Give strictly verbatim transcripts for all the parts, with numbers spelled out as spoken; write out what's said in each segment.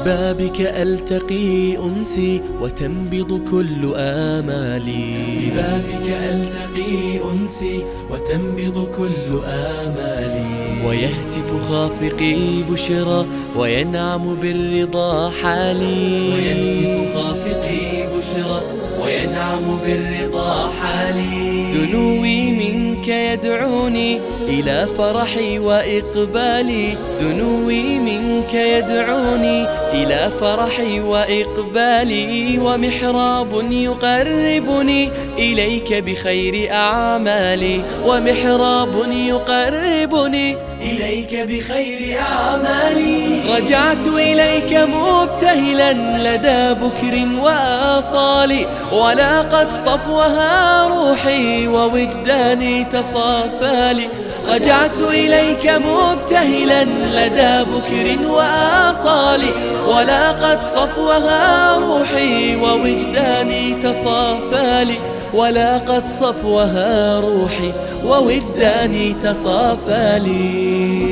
ببابك ألتقي أنسي وتنبض كل آمالي، ببابك ألتقي أنسي وتنبض كل آمالي، ويهتف خافقي بشرى وينعم بالرضا حالي، ويهتف خافقي بشرى وينعم بالرضا حالي. دنوي منك يدعوني إلى فرحي وإقبالي، دنوي منك يدعوني إلى فرحي وإقبالي، ومحراب يقربني إليك بخير أعمالي، ومحراب يقربني إليك بخير أعمالي. رجعت إليك مبتهلا لدى بكر وآصالي، ولاقت صفوها روحي ووجداني تصافالي، رجعت إليك مبتهلا لدى بكر وآصالي، ولاقت صفوها روحي ووجداني تصافالي، ولاقت صفوها روحي ووجداني تصافالي.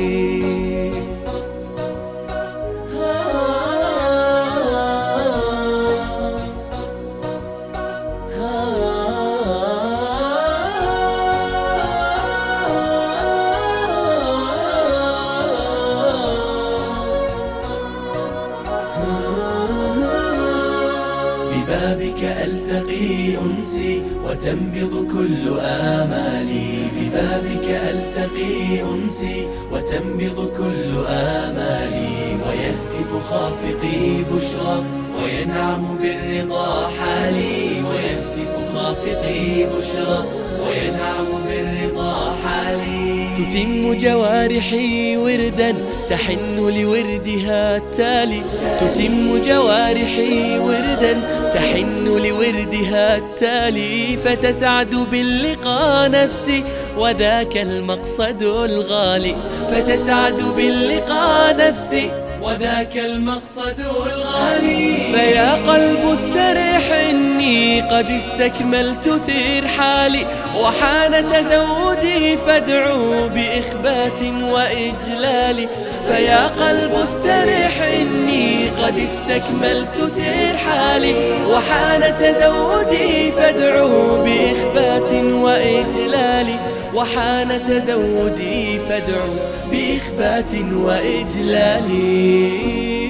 ببابك ألتقي أنسي وتنبض كل آمالي، ببابك ألتقي أنسي وتنبض كل آمالي، ويهتف خافقي بشرى وينعم بالرضا حالي، ويهتف خافقي بشرى وينعم بالرضا حالي. تتم جوارحي وردا تحن لوردها التالي، تتم جوارحي وردا تحن لوردها التالي، فتسعد باللقاء نفسي وذاك المقصد الغالي، فتسعد باللقاء نفسي وذاك المقصد الغالي. فيا قلب استرح إني قد استكملت ترحالي، وحان تزودي فادعوا بإخبات وإجلال، فيا قلب استرح إني قد استكملت ترحالي، وحان تزودي فادعوا بإخبات وإجلال، وحان تزودي فادعوا بإخبات وإجلال.